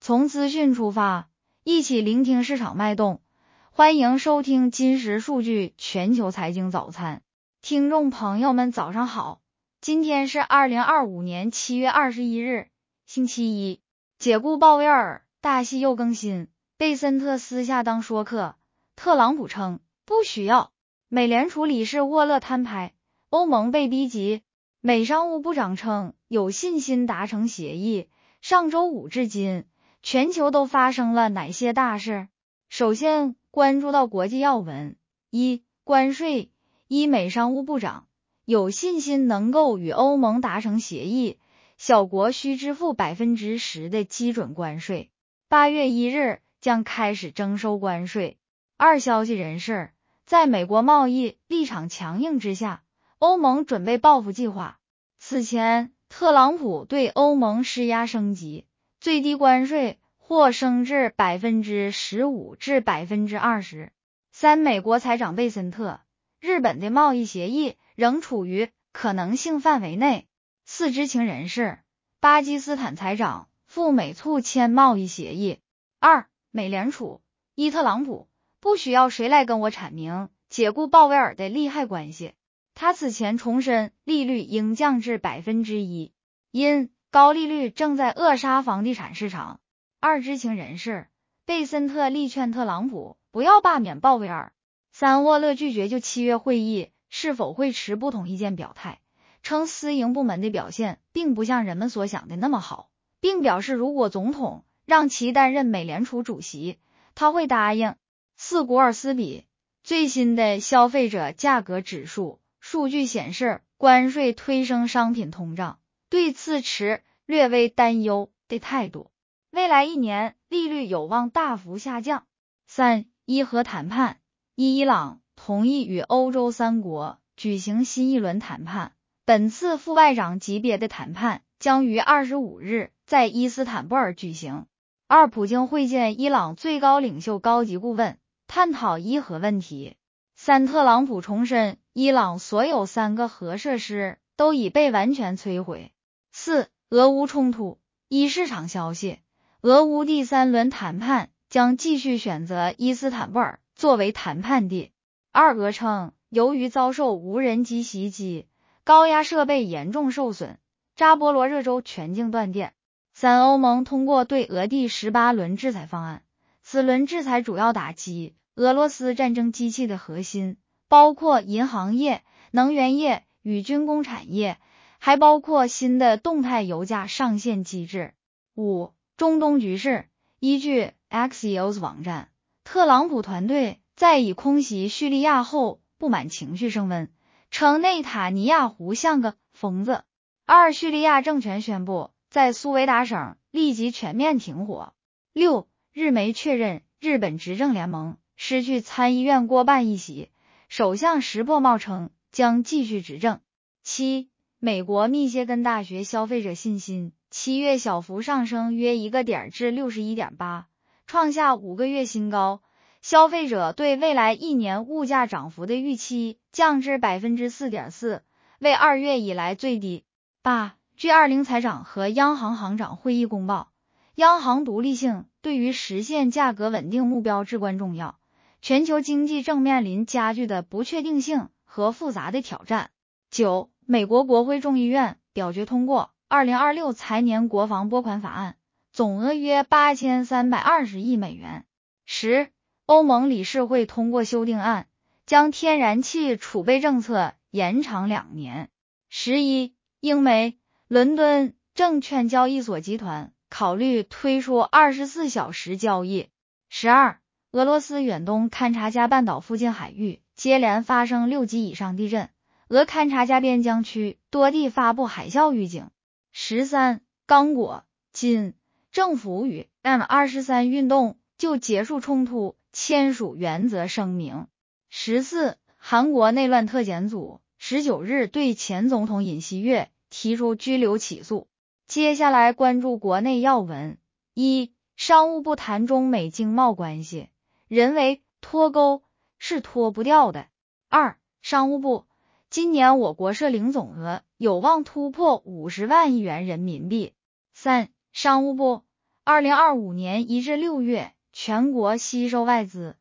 从资讯出发，一起聆听市场脉动。欢迎收听金石数据全球财经早餐。听众朋友们早上好，今天是2025年7月21日，星期一。解雇鲍威尔，大戏又更新，贝森特私下当说客，特朗普称不需要。美联储理事沃勒摊牌，欧盟被逼急。美商务部长称有信心达成协议。上周五至今，全球都发生了哪些大事？首先关注到国际要闻。一、关税。美商务部长有信心能够与欧盟达成协议，小国需支付 10% 的基准关税。8月1日将开始征收关税。二、消息人士，在美国贸易立场强硬之下，欧盟准备报复计划。此前，特朗普对欧盟施压升级，最低关税或升至 15% 至 20%。三、美国财长贝森特，日本的贸易协议仍处于可能性范围内。四、知情人士，巴基斯坦财长赴美促签贸易协议。二、美联储，特朗普，不需要谁来跟我阐明解雇鲍威尔的利害关系。他此前重申利率应降至 1%， 因高利率正在扼杀房地产市场。二、知情人士，贝森特力劝特朗普不要罢免鲍威尔。三、沃勒拒绝就7月会议是否会持不同意见表态，称私营部门的表现并不像人们所想的那么好，并表示如果总统让其担任美联储主席，他会答应。四、古尔斯比，最新的消费者价格指数数据显示，关税推升商品通胀，对此持略微担忧的态度。未来一年利率有望大幅下降。三、伊核谈判。伊朗同意与欧洲3国举行新一轮谈判，本次副外长级别的谈判将于25日在伊斯坦布尔举行。二、普京会见伊朗最高领袖高级顾问，探讨伊核问题。三、特朗普重申伊朗所有3个核设施都已被完全摧毁。四、俄乌冲突。市场消息，俄乌第3轮谈判将继续选择伊斯坦布尔作为谈判地。二、俄称由于遭受无人机袭击，高压设备严重受损，扎波罗热州全境断电。三、欧盟通过对俄第18轮制裁方案，此轮制裁主要打击俄罗斯战争机器的核心，包括银行业、能源业与军工产业，还包括新的动态油价上限机制。五、中东局势。依据 Axios 网站，特朗普团队在以空袭叙利亚后不满情绪升温，称内塔尼亚胡像个疯子。二、叙利亚政权宣布在苏维达省立即全面停火。六、日媒确认日本执政联盟失去参议院过半议席，首相石破茂称将继续执政。七、美国密歇根大学消费者信心7月小幅上升约1个点至 61.8， 创下5个月新高，消费者对未来1年物价涨幅的预期降至 4.4%， 为2月以来最低。八、G20 财长和央行行长会议公报，央行独立性对于实现价格稳定目标至关重要，全球经济正面临加剧的不确定性和复杂的挑战。九、美国国会众议院表决通过2026财年国防拨款法案，总额约8320亿美元。十、欧盟理事会通过修订案，将天然气储备政策延长2年。11、英美伦敦证券交易所集团考虑推出24小时交易。12、俄罗斯远东勘察加半岛附近海域接连发生6级以上地震，俄勘察加边疆区多地发布海啸预警。13、刚果、金政府与 M23 运动就结束冲突签署原则声明。14、韩国内乱特检组19日对前总统尹锡悦提出拘留起诉。接下来关注国内要闻。一、商务部谈中美经贸关系，人为脱钩是脱不掉的。二、商务部，今年我国涉零总额有望突破50万亿元人民币。三、商务部 2025年1至6月，全国吸收外资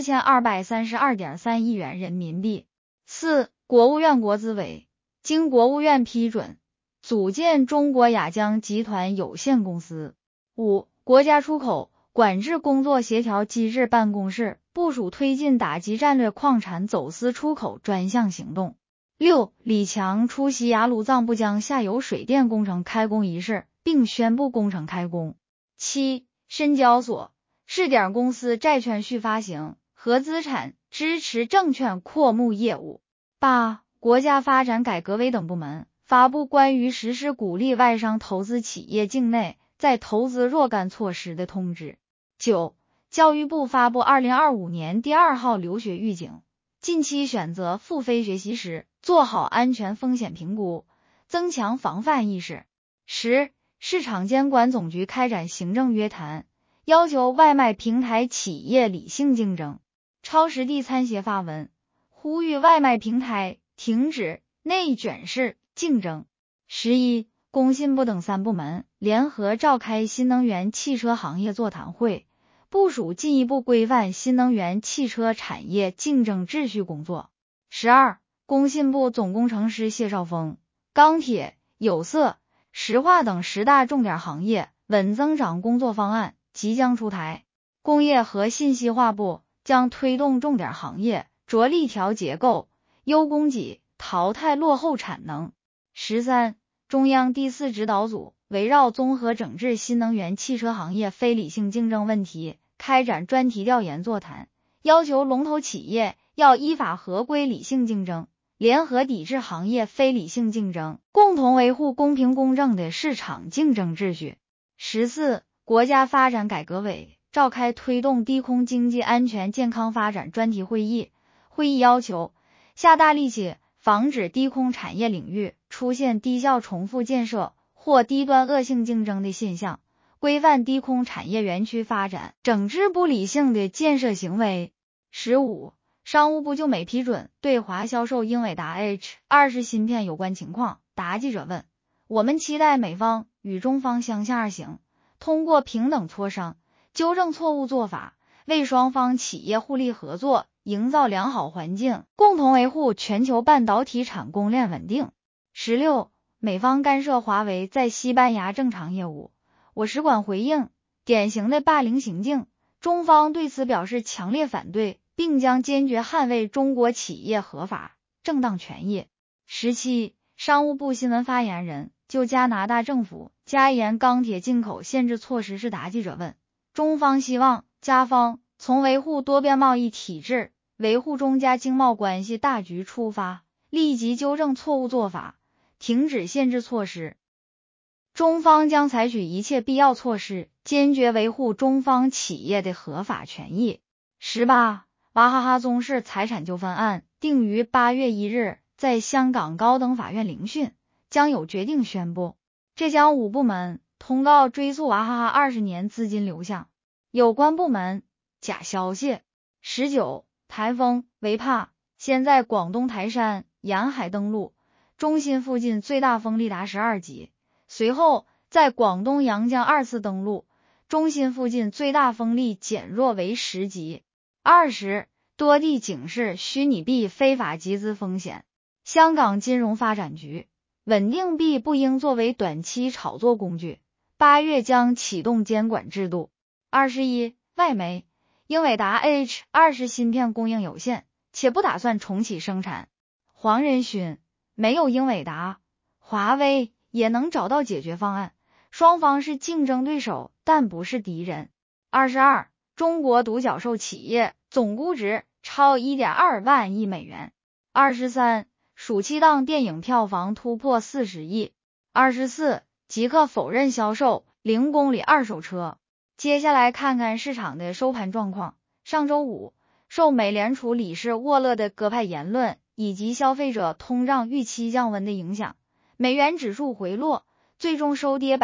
4232.3亿元人民币。4. 国务院国资委经国务院批准，组建中国亚江集团有限公司。5. 国家出口管制工作协调机制办公室部署推进打击战略矿产走私出口专项行动。6. 李强出席雅鲁藏布江下游水电工程开工仪式，并宣布工程开工。7. 深交所试点公司债券续发行和资产支持证券扩募业务。8. 国家发展改革委等部门发布关于实施鼓励外商投资企业境内再投资若干措施的通知。9. 教育部发布2025年第2号留学预警，近期选择付费学习时做好安全风险评估，增强防范意识。10. 市场监管总局开展行政约谈，要求外卖平台企业理性竞争。超实地参协发文，呼吁外卖平台停止内卷式竞争。11. 工信部等3部门联合召开新能源汽车行业座谈会，部署进一步规范新能源汽车产业竞争秩序工作。12. 工信部总工程师谢绍峰，钢铁、有色、石化等10大重点行业稳增长工作方案即将出台。工业和信息化部将推动重点行业着力调结构、优供给、淘汰落后产能。13. 中央第4指导组围绕综合整治新能源汽车行业非理性竞争问题，开展专题调研座谈，要求龙头企业要依法合规理性竞争，联合抵制行业非理性竞争，共同维护公平公正的市场竞争秩序。14. 国家发展改革委召开推动低空经济安全健康发展专题会议，会议要求下大力气防止低空产业领域出现低效重复建设或低端恶性竞争的现象，规范低空产业园区发展，整治不理性的建设行为。15. 商务部就美批准对华销售英伟达 H20 芯片有关情况答记者问，我们期待美方与中方相向而行，通过平等磋商纠正错误做法，为双方企业互利合作营造良好环境，共同维护全球半导体产供链稳定。16. 美方干涉华为在西班牙正常业务，我使馆回应典型的霸凌行径，中方对此表示强烈反对，并将坚决捍卫中国企业合法正当权益。17. 商务部新闻发言人就加拿大政府加严钢铁进口限制措施是答记者问，中方希望加方从维护多边贸易体制、维护中加经贸关系大局出发，立即纠正错误做法，停止限制措施。中方将采取一切必要措施，坚决维护中方企业的合法权益。18. 娃哈哈宗室财产纠纷案定于8月1日在香港高等法院聆讯，将有决定宣布。浙江5部门通告追溯娃哈哈20年资金流向，有关部门假消息。19. 台风维帕先在广东台山沿海登陆，中心附近最大风力达12级，随后在广东阳江2次登陆，中心附近最大风力减弱为10级。20. 多地警示虚拟币非法集资风险，香港金融发展局稳定币不应作为短期炒作工具，8月将启动监管制度。21. 外媒英伟达 H20 芯片供应有限，且不打算重启生产。黄仁勋，没有英伟达，华为也能找到解决方案，双方是竞争对手，但不是敌人。22. 中国独角兽企业总估值超 1.2 万亿美元。23. 暑期档电影票房突破40亿。24. 极客否认销售0公里二手车。接下来看看市场的收盘状况。上周五，受美联储理事沃勒的鸽派言论以及消费者通胀预期降温的影响，美元指数回落，最终收跌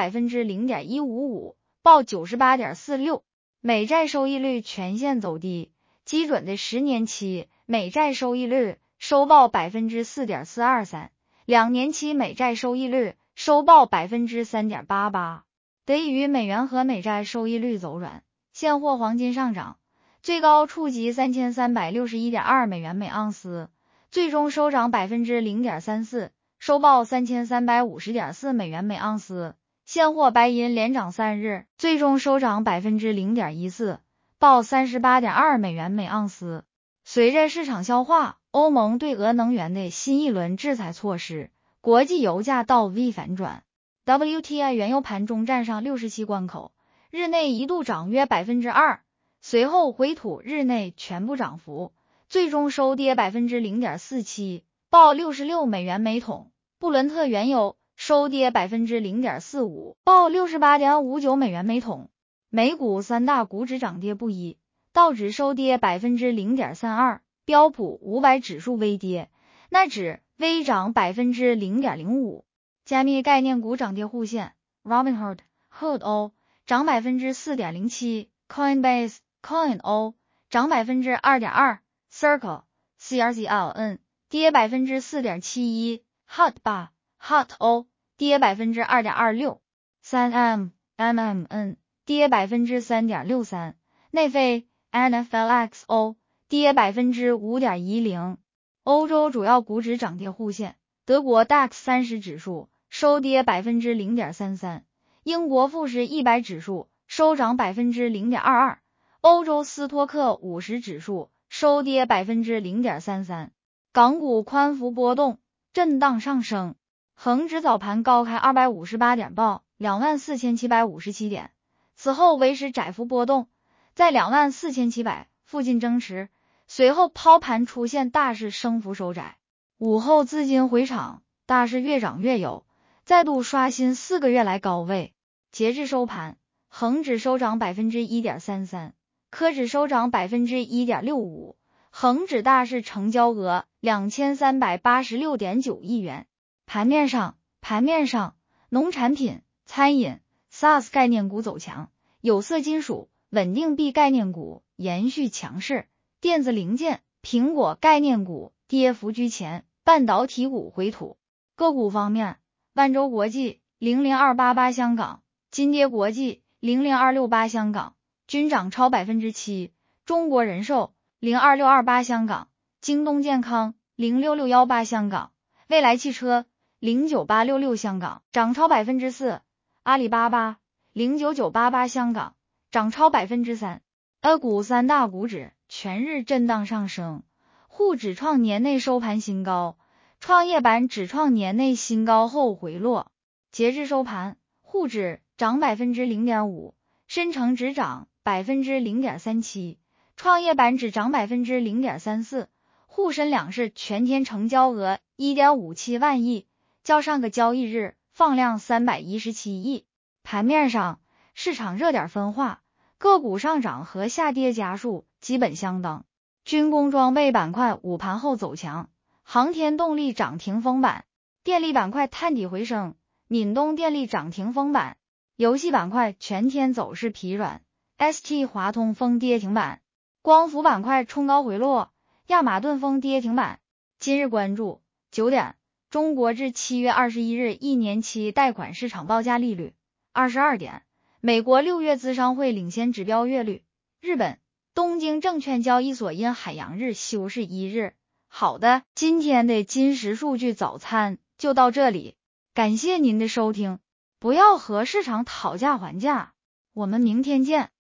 0.155%， 报 98.46。美债收益率全线走低，基准的10年期美债收益率收报 4.423%， 2年期美债收益率收报 3.88%。 得益于美元和美债收益率走软，现货黄金上涨，最高触及 3361.2 美元每盎司，最终收涨 0.34%， 收报 3350.4 美元每盎司。现货白银连涨3日，最终收涨 0.14%， 报 38.2 美元每盎司。随着市场消化欧盟对俄能源的新一轮制裁措施，国际油价倒 V 反转。WTI 原油盘中站上67关口，日内一度涨约 2%， 随后回吐日内全部涨幅，最终收跌 0.47%， 报66美元每桶。布伦特原油收跌 0.45%， 报 68.59 美元每桶。美股三大股指涨跌不一，道指收跌 0.32%， 标普500指数微跌，纳指微涨 0.05%。加密概念股涨跌互现 ，Robinhood、Hood 涨 4.07%， Coinbase、Coin 涨 2.2%，Circle、CRCLN 跌 4.71%， Hot 跌 2.26%， 3M、MMN 跌 3.63%， 内飞 NFLX 跌 5.10%。欧洲主要股指涨跌互现，德国 DAX 30指数收跌 0.33%， 英国富时100指数收涨 0.22%， 欧洲斯托克50指数收跌 0.33%。港股宽幅波动，震荡上升，恒指早盘高开258点，报 24,757 点，此后维持窄幅波动，在 24,700 附近争持，随后抛盘出现大势升幅收窄，午后资金回场，大势越涨越有，再度刷新4个月来高位。截至收盘，恒指收涨 1.33%， 科指收涨 1.65%， 恒指大市成交额 2386.9 亿元。盘面上，农产品、餐饮、SaaS 概念股走强，有色金属、稳定币概念股延续强势，电子零件、苹果概念股跌幅居前，半导体股回吐。个股方面，万洲国际、00288香港、金蝶国际、00268香港均涨超 7%， 中国人寿、02628香港、京东健康、06618香港、蔚来汽车、09866香港涨超 4%， 阿里巴巴、09988香港涨超 3%。 股三大股指全日震荡上升，沪指创年内收盘新高，创业板指创年内新高后回落。截至收盘，沪指涨 0.5%， 深成指涨 0.37%， 创业板指涨 0.34%， 沪深两市全天成交额 1.57 万亿，较上个交易日放量317亿。盘面上，市场热点分化，个股上涨和下跌家数基本相当。军工装备板块午盘后走强，航天动力涨停封板，电力板块探底回升，闽东电力涨停封板。游戏板块全天走势疲软， ST 华通封跌停板，光伏板块冲高回落，亚马顿封跌停板。今日关注9点，中国至7月21日1年期贷款市场报价利率。22点，美国6月资商会领先指标月率。日本东京证券交易所因海洋日休市1日。好的，今天的金石数据早餐就到这里，感谢您的收听，不要和市场讨价还价，我们明天见。